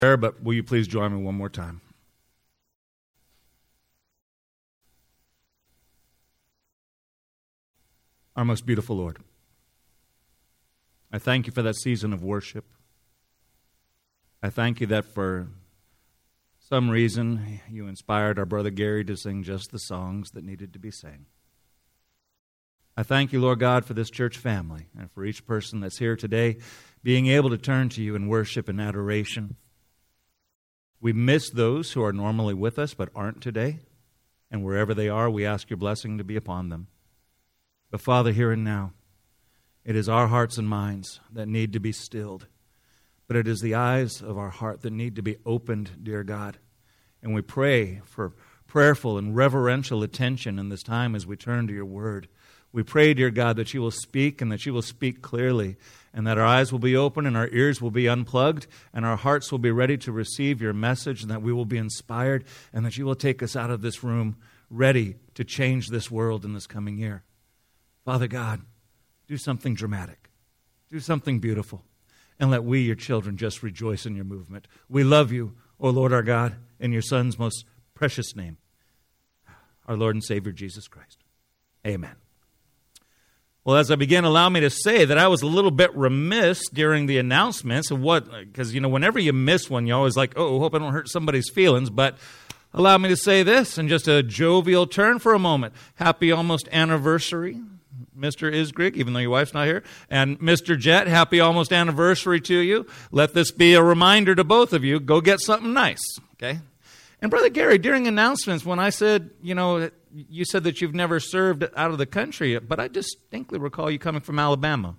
But will you please join me one more time? Our most beautiful Lord, I thank you for that season of worship. I thank you that for some reason you inspired our brother Gary to sing just the songs that needed to be sang. I thank you, Lord God, for this church family and for each person that's here today being able to turn to you in worship and adoration. We miss those who are normally with us but aren't today, and wherever they are, we ask your blessing to be upon them. But Father, here and now, it is our hearts and minds that need to be stilled, but it is the eyes of our heart that need to be opened, dear God. And we pray for prayerful and reverential attention in this time as we turn to your word. We pray, dear God, that you will speak and that you will speak clearly, and that our eyes will be open and our ears will be unplugged and our hearts will be ready to receive your message, and that we will be inspired, and that you will take us out of this room ready to change this world in this coming year. Father God, do something dramatic. Do something beautiful. And let we, your children, just rejoice in your movement. We love you, O Lord our God, in your Son's most precious name, our Lord and Savior, Jesus Christ. Amen. Well, as I begin, allow me to say that I was a little bit remiss during the announcements of because, whenever you miss one, you're always like, oh, hope I don't hurt somebody's feelings. But allow me to say this in just a jovial turn for a moment. Happy almost anniversary, Mr. Isgrig, even though your wife's not here, and Mr. Jet, happy almost anniversary to you. Let this be a reminder to both of you, go get something nice, okay? And Brother Gary, during announcements, when I said, you said that you've never served out of the country, but I distinctly recall you coming from Alabama.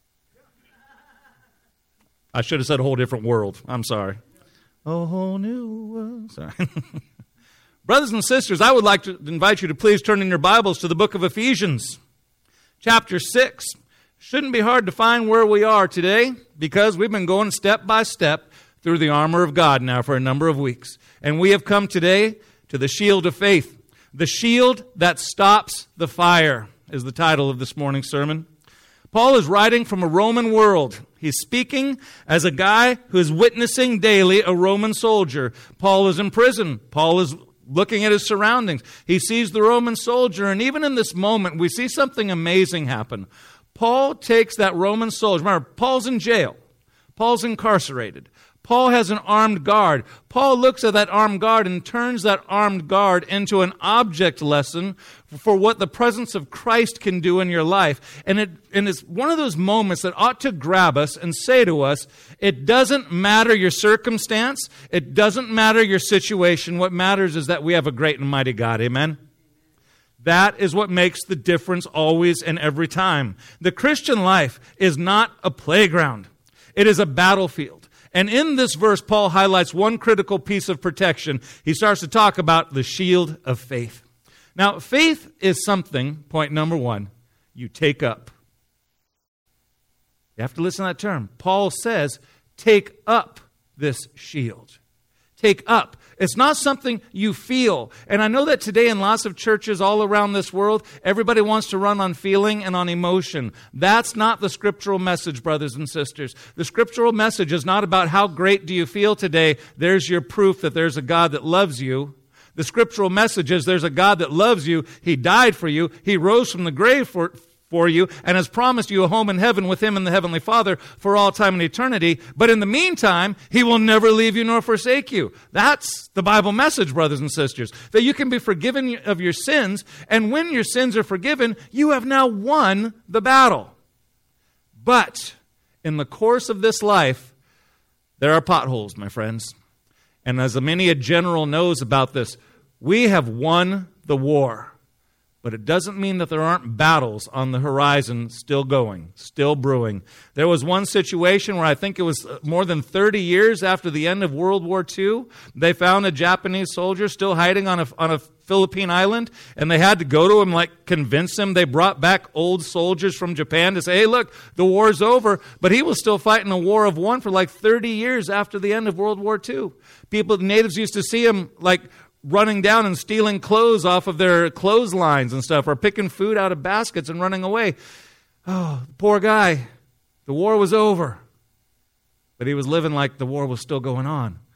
I should have said a whole different world. I'm sorry. A whole new world. Sorry. Brothers and sisters, I would like to invite you to please turn in your Bibles to the book of Ephesians, chapter 6. Shouldn't be hard to find where we are today, because we've been going step by step through the armor of God now for a number of weeks. And we have come today to the shield of faith. The shield that stops the fire is the title of this morning's sermon. Paul is writing from a Roman world. He's speaking as a guy who is witnessing daily a Roman soldier. Paul is in prison. Paul is looking at his surroundings. He sees the Roman soldier, and even in this moment, we see something amazing happen. Paul takes that Roman soldier. Remember, Paul's in jail. Paul's incarcerated. Paul has an armed guard. Paul looks at that armed guard and turns that armed guard into an object lesson for what the presence of Christ can do in your life. And it's one of those moments that ought to grab us and say to us, it doesn't matter your circumstance. It doesn't matter your situation. What matters is that we have a great and mighty God. Amen? That is what makes the difference always and every time. The Christian life is not a playground. It is a battlefield. And in this verse, Paul highlights one critical piece of protection. He starts to talk about the shield of faith. Now, faith is something, point number one, you take up. You have to listen to that term. Paul says, take up this shield. Take up. It's not something you feel. And I know that today in lots of churches all around this world, everybody wants to run on feeling and on emotion. That's not the scriptural message, brothers and sisters. The scriptural message is not about how great do you feel today. There's your proof that there's a God that loves you. The scriptural message is there's a God that loves you. He died for you. He rose from the grave for you and has promised you a home in heaven with him and the Heavenly Father for all time and eternity. But in the meantime, he will never leave you nor forsake you. That's the Bible message, brothers and sisters, that you can be forgiven of your sins, and when your sins are forgiven, you have now won the battle. But in the course of this life, there are potholes, my friends. And as many a general knows about this, we have won the war. But it doesn't mean that there aren't battles on the horizon still going, still brewing. There was one situation where I think it was more than 30 years after the end of World War II, they found a Japanese soldier still hiding on a Philippine island, and they had to go to him, convince him. They brought back old soldiers from Japan to say, hey, look, the war's over. But he was still fighting a war of one for 30 years after the end of World War II. The natives used to see him running down and stealing clothes off of their clotheslines and stuff, or picking food out of baskets and running away. Oh, poor guy. The war was over. But he was living like the war was still going on.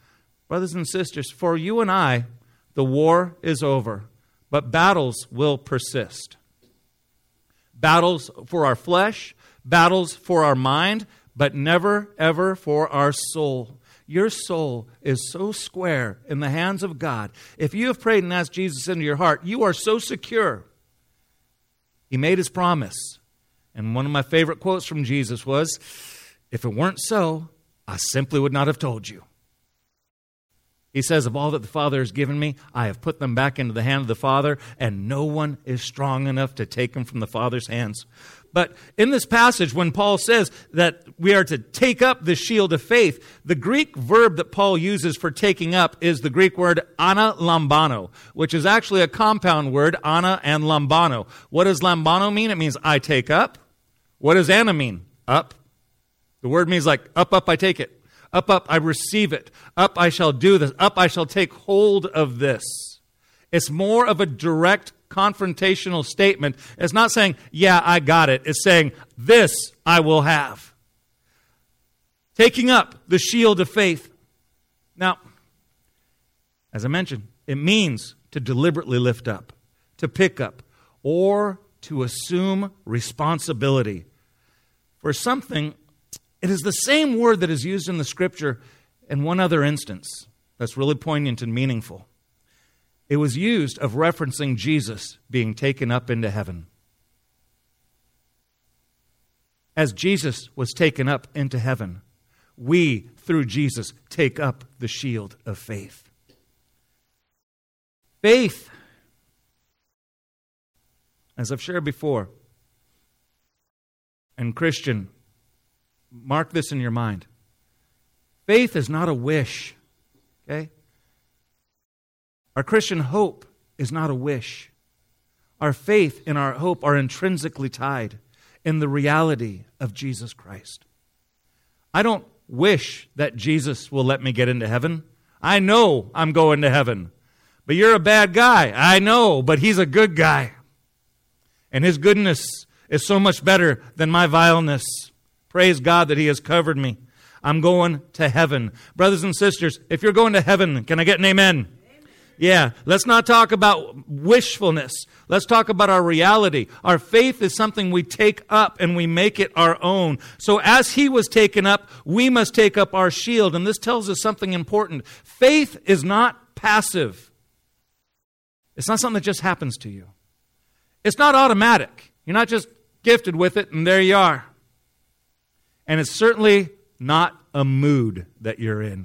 Brothers and sisters, for you and I, the war is over, but battles will persist. Battles for our flesh, battles for our mind, but never, ever for our soul. Your soul is so square in the hands of God. If you have prayed and asked Jesus into your heart, you are so secure. He made his promise. And one of my favorite quotes from Jesus was, if it weren't so, I simply would not have told you. He says, of all that the Father has given me, I have put them back into the hand of the Father, and no one is strong enough to take them from the Father's hands. But in this passage, when Paul says that we are to take up the shield of faith, the Greek verb that Paul uses for taking up is the Greek word analambano, which is actually a compound word, ana and lambano. What does lambano mean? It means I take up. What does ana mean? Up. The word means like up, I take it. Up, I receive it. Up, I shall do this. Up, I shall take hold of this. It's more of a direct confrontational statement. It's not saying, yeah, I got it. It's saying, this I will have. Taking up the shield of faith. Now, as I mentioned, it means to deliberately lift up, to pick up, or to assume responsibility for something. It is the same word that is used in the Scripture in one other instance that's really poignant and meaningful. It was used of referencing Jesus being taken up into heaven. As Jesus was taken up into heaven, we, through Jesus, take up the shield of faith. Faith, as I've shared before, and Christian, mark this in your mind. Faith is not a wish, okay? Our Christian hope is not a wish. Our faith and our hope are intrinsically tied in the reality of Jesus Christ. I don't wish that Jesus will let me get into heaven. I know I'm going to heaven. But you're a bad guy. I know, but he's a good guy. And his goodness is so much better than my vileness. Praise God that he has covered me. I'm going to heaven. Brothers and sisters, if you're going to heaven, can I get an amen? Yeah, let's not talk about wishfulness. Let's talk about our reality. Our faith is something we take up and we make it our own. So as he was taken up, we must take up our shield. And this tells us something important. Faith is not passive. It's not something that just happens to you. It's not automatic. You're not just gifted with it and there you are. And it's certainly not a mood that you're in.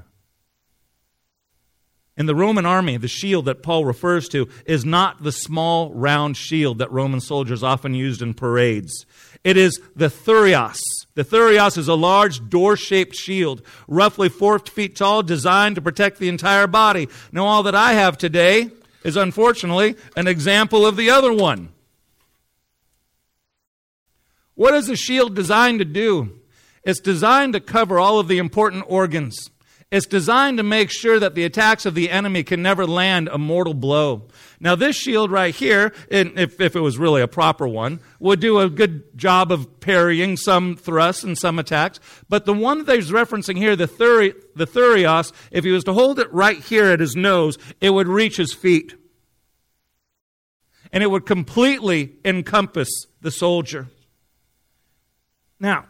In the Roman army, the shield that Paul refers to is not the small, round shield that Roman soldiers often used in parades. It is the thurios. The thurios is a large door-shaped shield, roughly 4 feet tall, designed to protect the entire body. Now, all that I have today is, unfortunately, an example of the other one. What is the shield designed to do? It's designed to cover all of the important organs. It's designed to make sure that the attacks of the enemy can never land a mortal blow. Now, this shield right here, if it was really a proper one, would do a good job of parrying some thrusts and some attacks. But the one that he's referencing here, the thurios, if he was to hold it right here at his nose, it would reach his feet. And it would completely encompass the soldier. Now,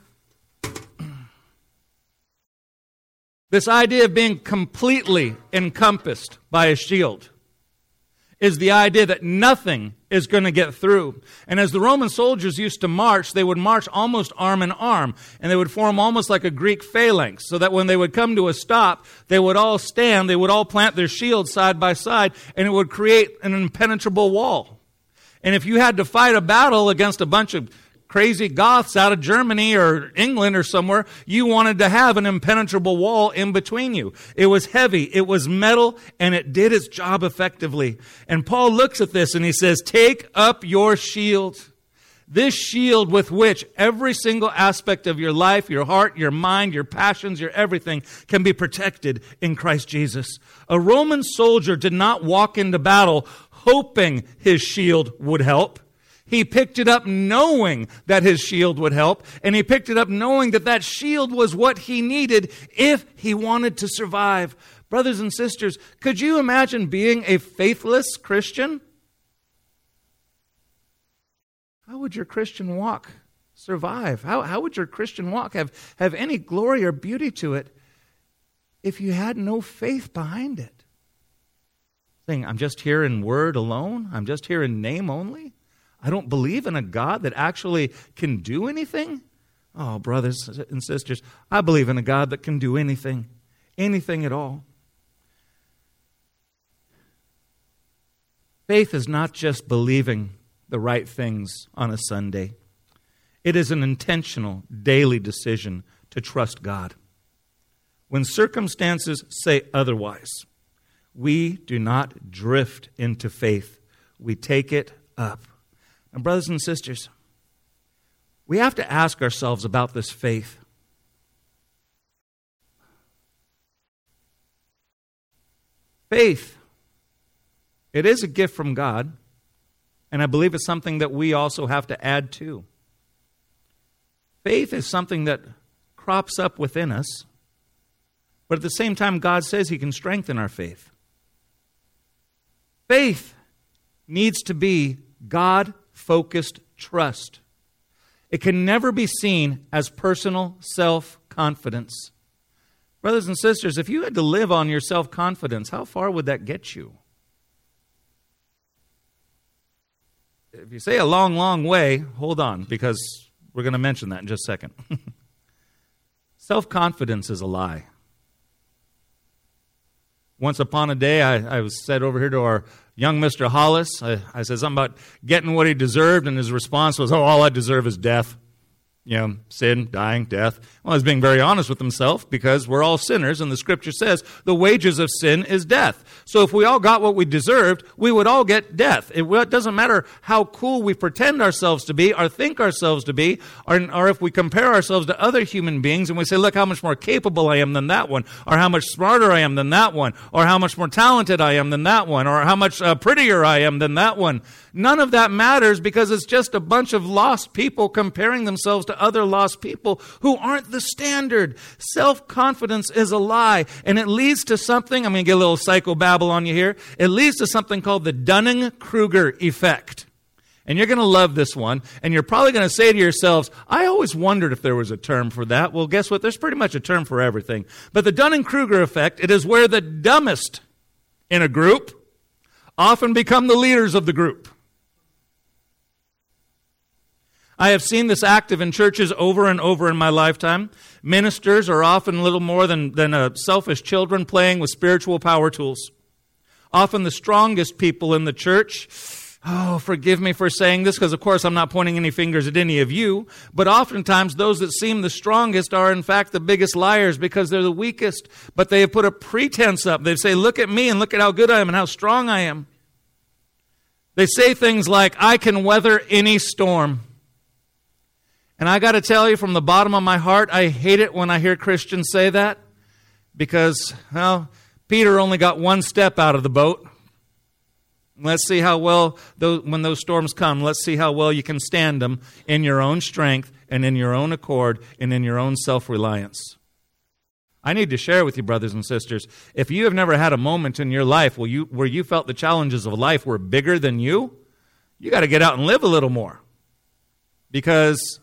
this idea of being completely encompassed by a shield is the idea that nothing is going to get through. And as the Roman soldiers used to march, they would march almost arm in arm, and they would form almost like a Greek phalanx, so that when they would come to a stop, they would all stand, they would all plant their shields side by side, and it would create an impenetrable wall. And if you had to fight a battle against a bunch of crazy Goths out of Germany or England or somewhere, you wanted to have an impenetrable wall in between you. It was heavy, it was metal, and it did its job effectively. And Paul looks at this and he says, take up your shield. This shield with which every single aspect of your life, your heart, your mind, your passions, your everything can be protected in Christ Jesus. A Roman soldier did not walk into battle hoping his shield would help. He picked it up knowing that his shield would help, and he picked it up knowing that that shield was what he needed if he wanted to survive. Brothers and sisters, could you imagine being a faithless Christian? How would your Christian walk survive? How would your Christian walk have any glory or beauty to it if you had no faith behind it? Saying, I'm just here in word alone. I'm just here in name only. I don't believe in a God that actually can do anything. Oh, brothers and sisters, I believe in a God that can do anything at all. Faith is not just believing the right things on a Sunday. It is an intentional, daily decision to trust God. When circumstances say otherwise, we do not drift into faith. We take it up. And brothers and sisters, we have to ask ourselves about this faith. Faith, it is a gift from God, and I believe it's something that we also have to add to. Faith is something that crops up within us, but at the same time, God says He can strengthen our faith. Faith needs to be God-focused trust. It can never be seen as personal self-confidence. Brothers and sisters, if you had to live on your self-confidence, how far would that get you? If you say a long, long way, hold on, because we're going to mention that in just a second. Self-confidence is a lie. Once upon a day, I was said over here to our young Mr. Hollis. I said something about getting what he deserved, and his response was, all I deserve is death. Sin, dying, death. Well, I was being very honest with himself because we're all sinners, and the Scripture says the wages of sin is death. So if we all got what we deserved, we would all get death. It doesn't matter how cool we pretend ourselves to be or think ourselves to be, or if we compare ourselves to other human beings and we say, look how much more capable I am than that one, or how much smarter I am than that one, or how much more talented I am than that one, or how much prettier I am than that one. None of that matters because it's just a bunch of lost people comparing themselves to other lost people who aren't the standard. Self-confidence is a lie, and it leads to something, I'm going to get a little psychobabble on you here, it leads to something called the Dunning-Kruger effect. And you're going to love this one, and you're probably going to say to yourselves, I always wondered if there was a term for that. Well, guess what? There's pretty much a term for everything. But the Dunning-Kruger effect, it is where the dumbest in a group often become the leaders of the group. I have seen this active in churches over and over in my lifetime. Ministers are often little more than selfish children playing with spiritual power tools. Often the strongest people in the church, forgive me for saying this because of course I'm not pointing any fingers at any of you, but oftentimes those that seem the strongest are in fact the biggest liars because they're the weakest, but they have put a pretense up. They say, look at me and look at how good I am and how strong I am. They say things like, I can weather any storm. And I got to tell you from the bottom of my heart, I hate it when I hear Christians say that because, Peter only got one step out of the boat. Let's see how well, when those storms come, let's see how well you can stand them in your own strength and in your own accord and in your own self-reliance. I need to share with you, brothers and sisters, if you have never had a moment in your life where you felt the challenges of life were bigger than you got to get out and live a little more. Because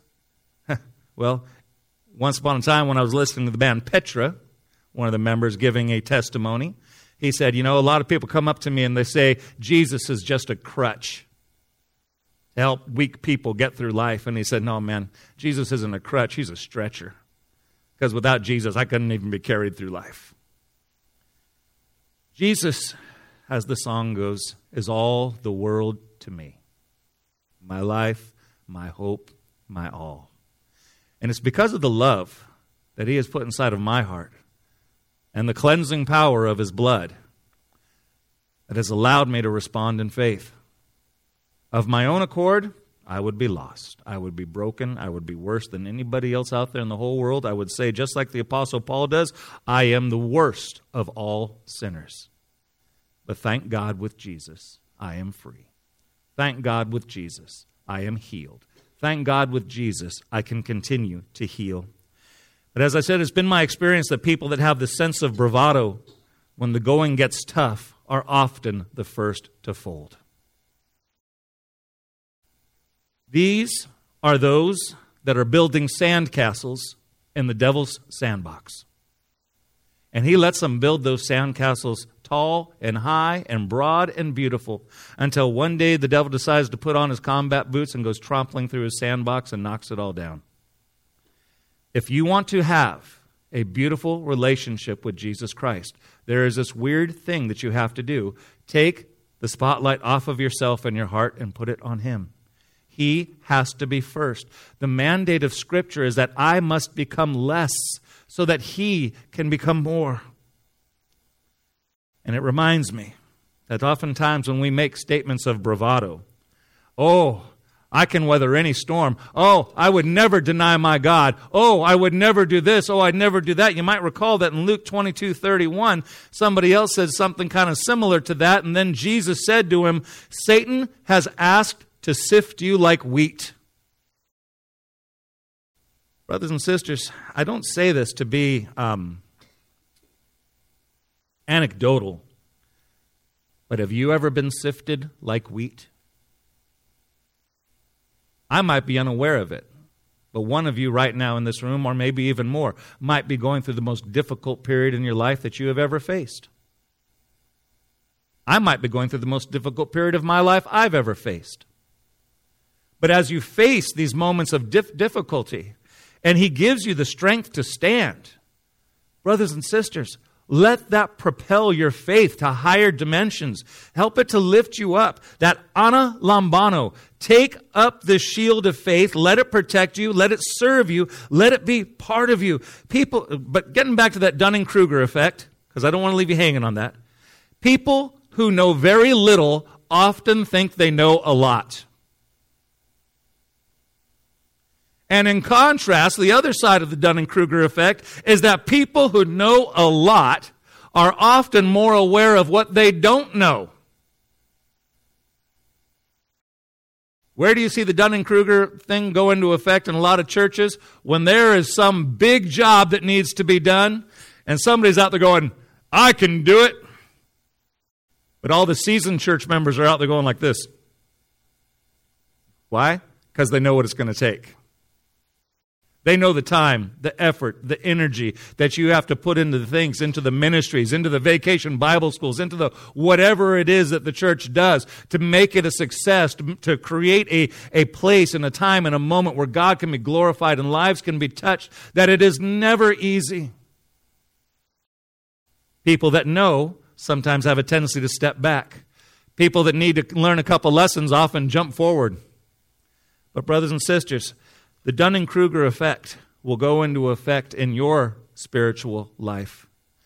once upon a time when I was listening to the band Petra, one of the members giving a testimony, he said, a lot of people come up to me and they say, Jesus is just a crutch to help weak people get through life. And he said, no, man, Jesus isn't a crutch, He's a stretcher. Because without Jesus, I couldn't even be carried through life. Jesus, as the song goes, is all the world to me. My life, my hope, my all. And it's because of the love that He has put inside of my heart and the cleansing power of His blood that has allowed me to respond in faith. Of my own accord, I would be lost. I would be broken. I would be worse than anybody else out there in the whole world. I would say, just like the Apostle Paul does, I am the worst of all sinners. But thank God with Jesus, I am free. Thank God with Jesus, I am healed. Thank God with Jesus, I can continue to heal. But as I said, it's been my experience that people that have the sense of bravado, when the going gets tough, are often the first to fold. These are those that are building sandcastles in the devil's sandbox. And he lets them build those sandcastles tall and high and broad and beautiful until one day the devil decides to put on his combat boots and goes trampling through his sandbox and knocks it all down. If you want to have a beautiful relationship with Jesus Christ, there is this weird thing that you have to do. Take the spotlight off of yourself and your heart and put it on Him. He has to be first. The mandate of Scripture is that I must become less so that He can become more. And it reminds me that oftentimes when we make statements of bravado, oh, I can weather any storm. Oh, I would never deny my God. Oh, I would never do this. Oh, I'd never do that. You might recall that in Luke 22:31, somebody else said something kind of similar to that. And then Jesus said to him, Satan has asked to sift you like wheat. Brothers and sisters, I don't say this to be anecdotal, but have you ever been sifted like wheat? I might be unaware of it, but one of you right now in this room, or maybe even more, might be going through the most difficult period in your life that you have ever faced. I might be going through the most difficult period of my life I've ever faced. But as you face these moments of difficulty, and He gives you the strength to stand, brothers and sisters, let that propel your faith to higher dimensions. Help it to lift you up. That ana lambano. Take up the shield of faith. Let it protect you. Let it serve you. Let it be part of you. People, but getting back to that Dunning-Kruger effect, because I don't want to leave you hanging on that. People who know very little often think they know a lot. And in contrast, the other side of the Dunning-Kruger effect is that people who know a lot are often more aware of what they don't know. Where do you see the Dunning-Kruger thing go into effect in a lot of churches? When there is some big job that needs to be done, and somebody's out there going, I can do it. But all the seasoned church members are out there going like this. Why? Because they know what it's going to take. They know the time, the effort, the energy that you have to put into the things, into the ministries, into the vacation Bible schools, into the whatever it is that the church does to make it a success, to create a place and a time and a moment where God can be glorified and lives can be touched, that it is never easy. People that know sometimes have a tendency to step back. People that need to learn a couple lessons often jump forward. But brothers and sisters, the Dunning-Kruger effect will go into effect in your spiritual life.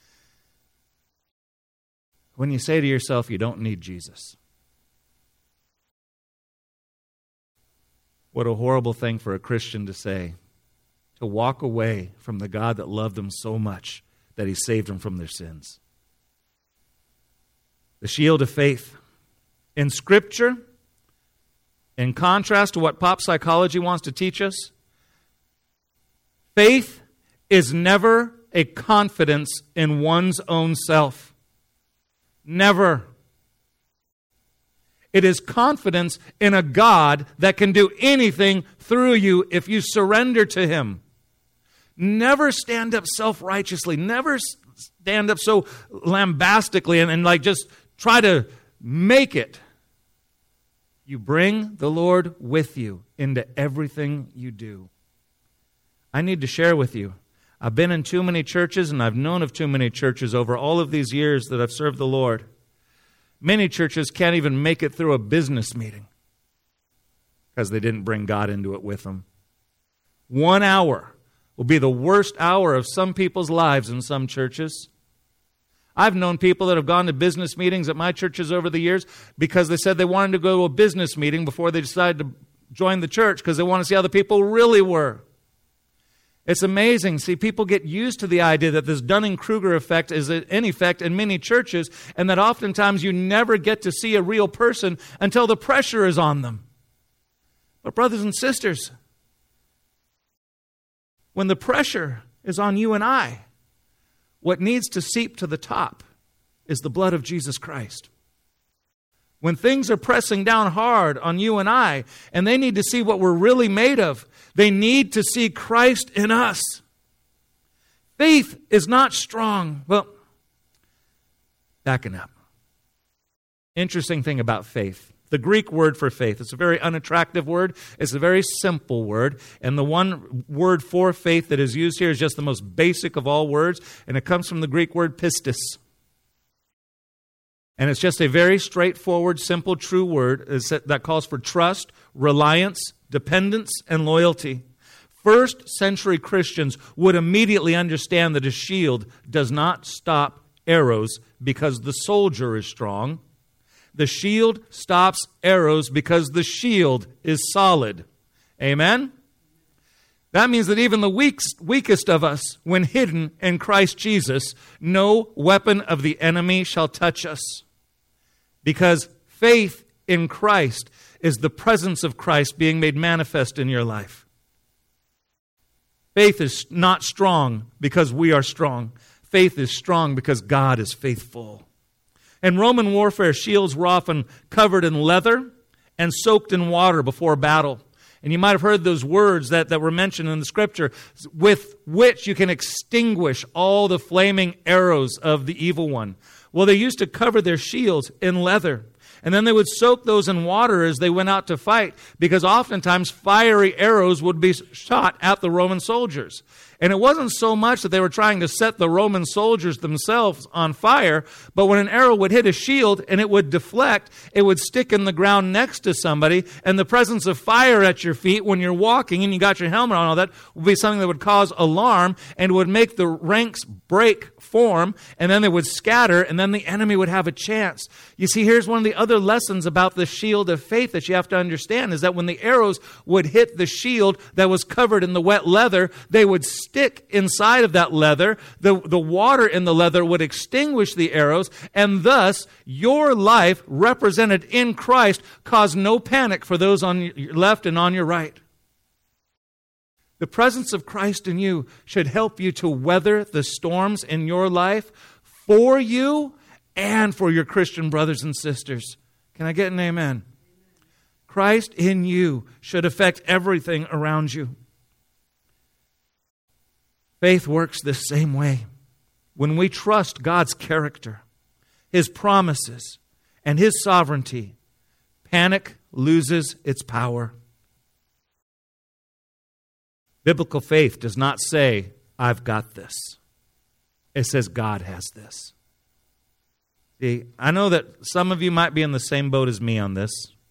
When you say to yourself, you don't need Jesus. What a horrible thing for a Christian to say, to walk away from the God that loved them so much that He saved them from their sins. The shield of faith. In Scripture, in contrast to what pop psychology wants to teach us, faith is never a confidence in one's own self. Never. It is confidence in a God that can do anything through you if you surrender to Him. Never stand up self-righteously. Never stand up so lambastically and like just try to make it. You bring the Lord with you into everything you do. I need to share with you. I've been in too many churches and I've known of too many churches over all of these years that I've served the Lord. Many churches can't even make it through a business meeting because they didn't bring God into it with them. 1 hour will be the worst hour of some people's lives in some churches. I've known people that have gone to business meetings at my churches over the years because they said they wanted to go to a business meeting before they decided to join the church because they want to see how the people really were. It's amazing. See, people get used to the idea that this Dunning-Kruger effect is in effect in many churches, and that oftentimes you never get to see a real person until the pressure is on them. But brothers and sisters, when the pressure is on you and I, what needs to seep to the top is the blood of Jesus Christ. When things are pressing down hard on you and I, and they need to see what we're really made of, they need to see Christ in us. Faith is not strong. Well, backing up. Interesting thing about faith. The Greek word for faith, it's a very unattractive word. It's a very simple word. And the one word for faith that is used here is just the most basic of all words. And it comes from the Greek word pistis. And it's just a very straightforward, simple, true word that calls for trust, reliance, dependence, and loyalty. First century Christians would immediately understand that a shield does not stop arrows because the soldier is strong. The shield stops arrows because the shield is solid. Amen? That means that even the weakest of us, when hidden in Christ Jesus, no weapon of the enemy shall touch us. Because faith in Christ is the presence of Christ being made manifest in your life. Faith is not strong because we are strong. Faith is strong because God is faithful. In Roman warfare, shields were often covered in leather and soaked in water before battle. And you might have heard those words that were mentioned in the Scripture, with which you can extinguish all the flaming arrows of the evil one. Well, they used to cover their shields in leather. And then they would soak those in water as they went out to fight, because oftentimes fiery arrows would be shot at the Roman soldiers. And it wasn't so much that they were trying to set the Roman soldiers themselves on fire, but when an arrow would hit a shield and it would deflect, it would stick in the ground next to somebody, and the presence of fire at your feet when you're walking and you got your helmet on, all that would be something that would cause alarm and would make the ranks break form, and then they would scatter, and then the enemy would have a chance. You see, here's one of the other lessons about the shield of faith that you have to understand, is that when the arrows would hit the shield that was covered in the wet leather, they would stick inside of that leather. The water in the leather would extinguish the arrows, and thus your life represented in Christ caused no panic for those on your left and on your right. The presence of Christ in you should help you to weather the storms in your life for you and for your Christian brothers and sisters. Can I get an amen? Christ in you should affect everything around you. Faith works the same way. When we trust God's character, His promises, and His sovereignty, panic loses its power. Biblical faith does not say, I've got this. It says, God has this. See, I know that some of you might be in the same boat as me on this.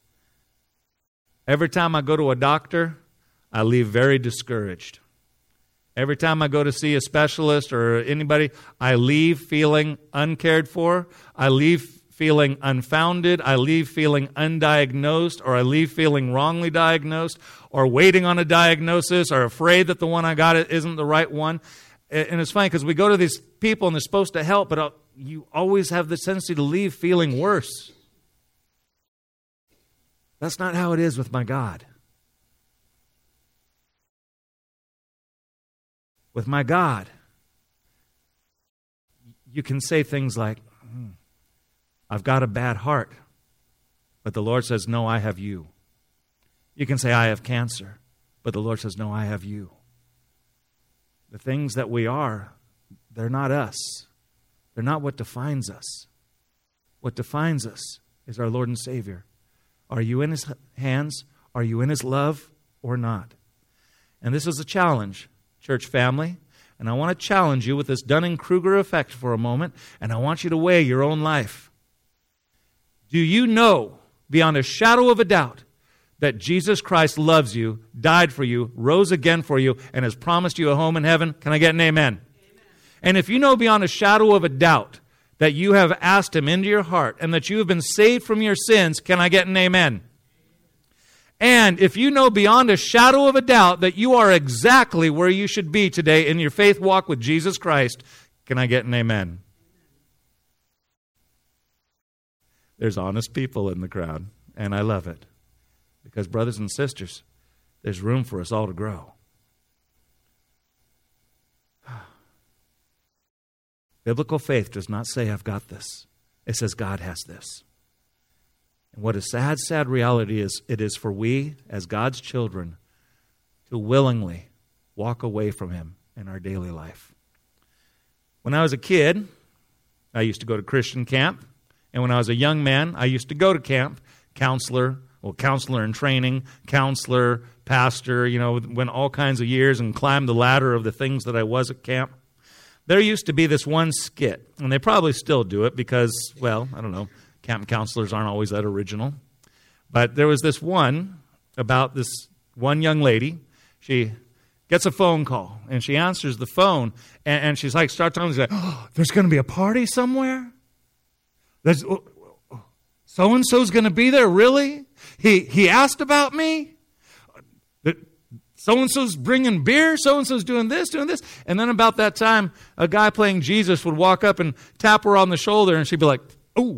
Every time I go to a doctor, I leave very discouraged. Every time I go to see a specialist or anybody, I leave feeling uncared for. I leave feeling unfounded. I leave feeling undiagnosed, or I leave feeling wrongly diagnosed, or waiting on a diagnosis, or afraid that the one I got isn't the right one. And it's funny because we go to these people and they're supposed to help, but you always have the tendency to leave feeling worse. That's not how it is with my God. With my God, you can say things like, I've got a bad heart, but the Lord says, no, I have you. You can say, I have cancer, but the Lord says, no, I have you. The things that we are, they're not us. They're not what defines us. What defines us is our Lord and Savior. Are you in His hands? Are you in His love or not? And this is a challenge, church family. And I want to challenge you with this Dunning-Kruger effect for a moment, and I want you to weigh your own life. Do you know, beyond a shadow of a doubt, that Jesus Christ loves you, died for you, rose again for you, and has promised you a home in heaven? Can I get an amen? And if you know beyond a shadow of a doubt that you have asked Him into your heart and that you have been saved from your sins, can I get an amen? And if you know beyond a shadow of a doubt that you are exactly where you should be today in your faith walk with Jesus Christ, can I get an amen? There's honest people in the crowd, and I love it. Because, brothers and sisters, there's room for us all to grow. Biblical faith does not say, I've got this. It says, God has this. And what a sad, sad reality is, it is for we, as God's children, to willingly walk away from Him in our daily life. When I was a kid, I used to go to Christian camp. And when I was a young man, I used to go to camp, counselor in training, counselor, pastor, went all kinds of years and climbed the ladder of the things that I was at camp. There used to be this one skit, and they probably still do it because, well, I don't know, camp counselors aren't always that original. But there was this one about this one young lady. She gets a phone call, and she answers the phone, and she's like, start talking, she's like, oh, there's going to be a party somewhere? There's so-and-so's going to be there, really? He asked about me? So-and-so's bringing beer, so-and-so's doing this. And then about that time, a guy playing Jesus would walk up and tap her on the shoulder, and she'd be like, oh.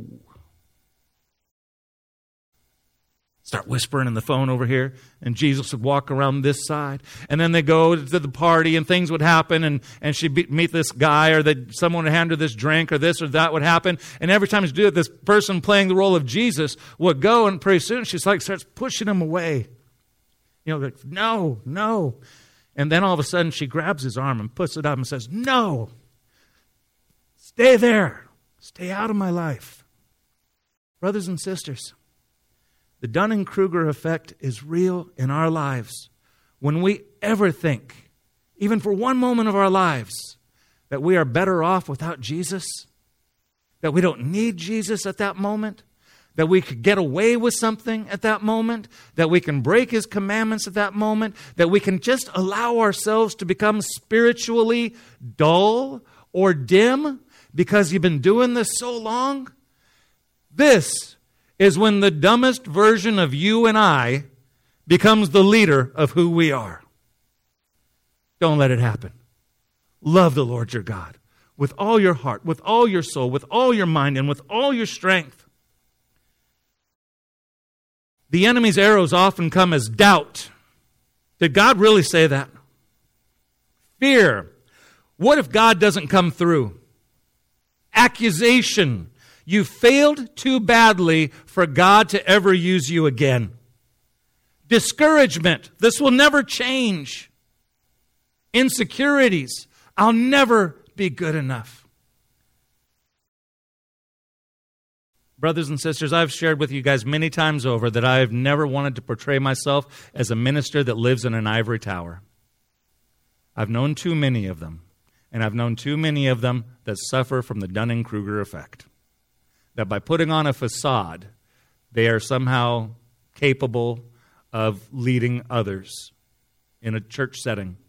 Start whispering in the phone over here, and Jesus would walk around this side. And then they go to the party, and things would happen, and she'd meet this guy, or someone would hand her this drink, or this or that would happen. And every time she do it, this person playing the role of Jesus would go, and pretty soon she's like, starts pushing him away. Like, no. And then all of a sudden she grabs his arm and puts it up and says, no, stay there. Stay out of my life. Brothers and sisters, the Dunning-Kruger effect is real in our lives. When we ever think, even for one moment of our lives, that we are better off without Jesus, that we don't need Jesus at that moment, that we could get away with something at that moment, that we can break His commandments at that moment, that we can just allow ourselves to become spiritually dull or dim because you've been doing this so long. This is when the dumbest version of you and I becomes the leader of who we are. Don't let it happen. Love the Lord your God with all your heart, with all your soul, with all your mind, and with all your strength. The enemy's arrows often come as doubt. Did God really say that? Fear. What if God doesn't come through? Accusation. You failed too badly for God to ever use you again. Discouragement. This will never change. Insecurities. I'll never be good enough. Brothers and sisters, I've shared with you guys many times over that I've never wanted to portray myself as a minister that lives in an ivory tower. I've known too many of them, and I've known too many of them that suffer from the Dunning-Kruger effect. That by putting on a facade, they are somehow capable of leading others in a church setting.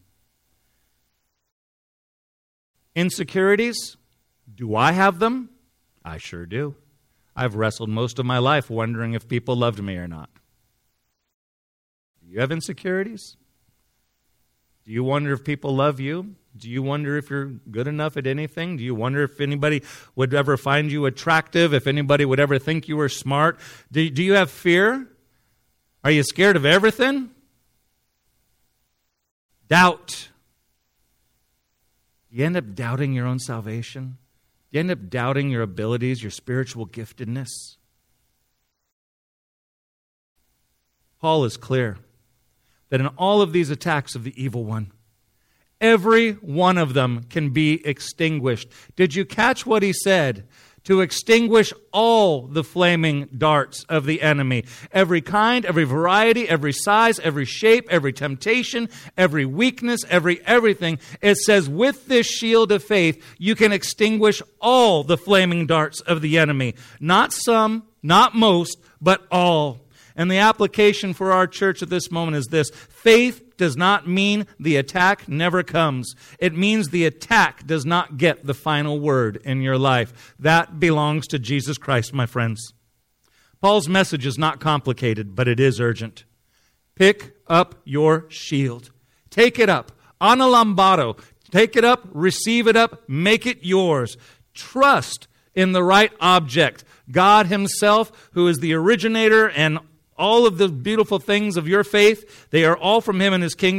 Insecurities, do I have them? I sure do. I've wrestled most of my life wondering if people loved me or not. Do you have insecurities? Do you wonder if people love you? Do you wonder if you're good enough at anything? Do you wonder if anybody would ever find you attractive? If anybody would ever think you were smart? Do you have fear? Are you scared of everything? Doubt. Do you end up doubting your own salvation? Do you end up doubting your abilities, your spiritual giftedness? Paul is clear that in all of these attacks of the evil one, every one of them can be extinguished. Did you catch what he said? To extinguish all the flaming darts of the enemy. Every kind, every variety, every size, every shape, every temptation, every weakness, everything. It says with this shield of faith, you can extinguish all the flaming darts of the enemy. Not some, not most, but all. And the application for our church at this moment is this. Faith does not mean the attack never comes. It means the attack does not get the final word in your life. That belongs to Jesus Christ, my friends. Paul's message is not complicated, but it is urgent. Pick up your shield. Take it up. Ana lambado. Take it up, receive it up, make it yours. Trust in the right object. God Himself, who is the originator and all of the beautiful things of your faith, they are all from Him and His kingdom.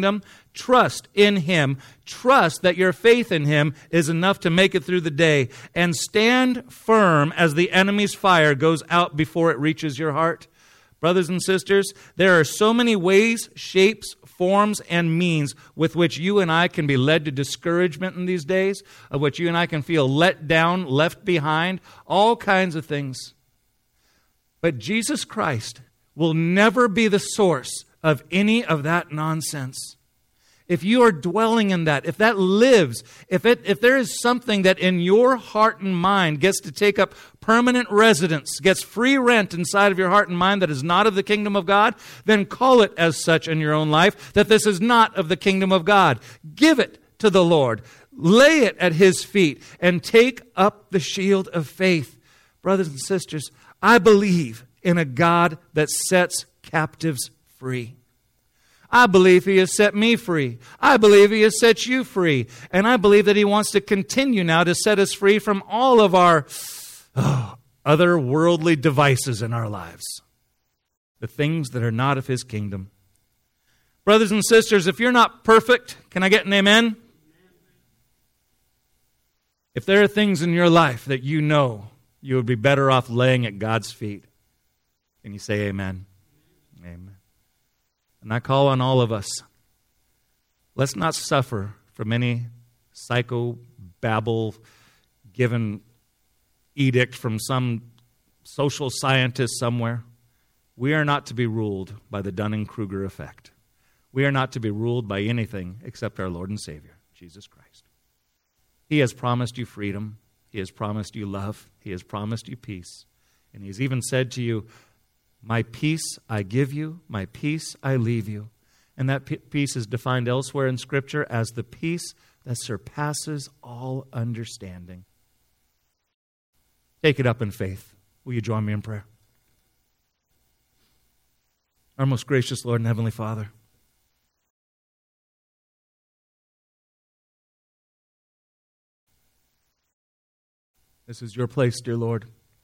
Trust in Him. Trust that your faith in Him is enough to make it through the day. And stand firm as the enemy's fire goes out before it reaches your heart. Brothers and sisters, there are so many ways, shapes, forms, and means with which you and I can be led to discouragement in these days, of which you and I can feel let down, left behind, all kinds of things. But Jesus Christ will never be the source of any of that nonsense. If you are dwelling in that, if that lives, if there is something that in your heart and mind gets to take up permanent residence, gets free rent inside of your heart and mind that is not of the kingdom of God, then call it as such in your own life, that this is not of the kingdom of God. Give it to the Lord. Lay it at His feet and take up the shield of faith. Brothers and sisters, I believe in a God that sets captives free. I believe He has set me free. I believe He has set you free. And I believe that He wants to continue now to set us free from all of our other worldly devices in our lives. The things that are not of His kingdom. Brothers and sisters, if you're not perfect, can I get an amen? If there are things in your life that you know you would be better off laying at God's feet, can you say amen? Amen. And I call on all of us, let's not suffer from any psychobabble given edict from some social scientist somewhere. We are not to be ruled by the Dunning-Kruger effect. We are not to be ruled by anything except our Lord and Savior, Jesus Christ. He has promised you freedom. He has promised you love. He has promised you peace. And He's even said to you, my peace I give you, my peace I leave you. And that peace is defined elsewhere in Scripture as the peace that surpasses all understanding. Take it up in faith. Will you join me in prayer? Our most gracious Lord and Heavenly Father, this is your place, dear Lord.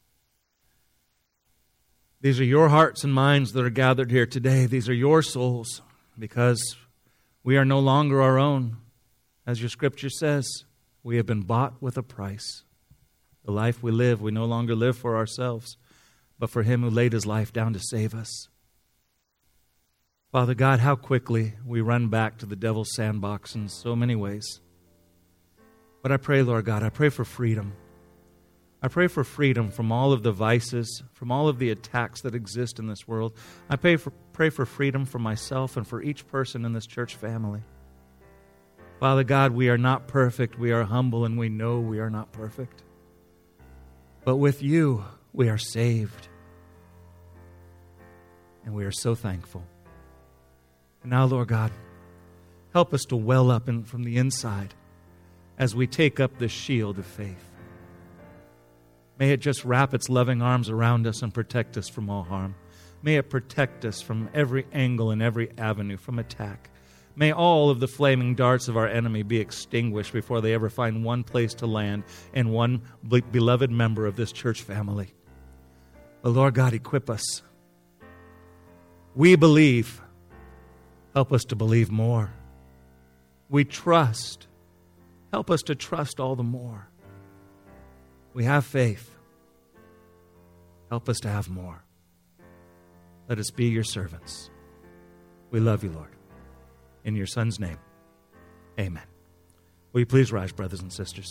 These are your hearts and minds that are gathered here today. These are your souls, because we are no longer our own. As your Scripture says, we have been bought with a price. The life we live, we no longer live for ourselves, but for Him who laid His life down to save us. Father God, how quickly we run back to the devil's sandbox in so many ways. But I pray, Lord God, I pray for freedom. I pray for freedom from all of the vices, from all of the attacks that exist in this world. I pray for freedom for myself and for each person in this church family. Father God, we are not perfect. We are humble, and we know we are not perfect. But with you, we are saved. And we are so thankful. And now, Lord God, help us to well up from the inside as we take up this shield of faith. May it just wrap its loving arms around us and protect us from all harm. May it protect us from every angle and every avenue from attack. May all of the flaming darts of our enemy be extinguished before they ever find one place to land in one beloved member of this church family. But Lord God, equip us. We believe. Help us to believe more. We trust. Help us to trust all the more. We have faith. Help us to have more. Let us be your servants. We love you, Lord. In your Son's name, amen. Will you please rise, brothers and sisters?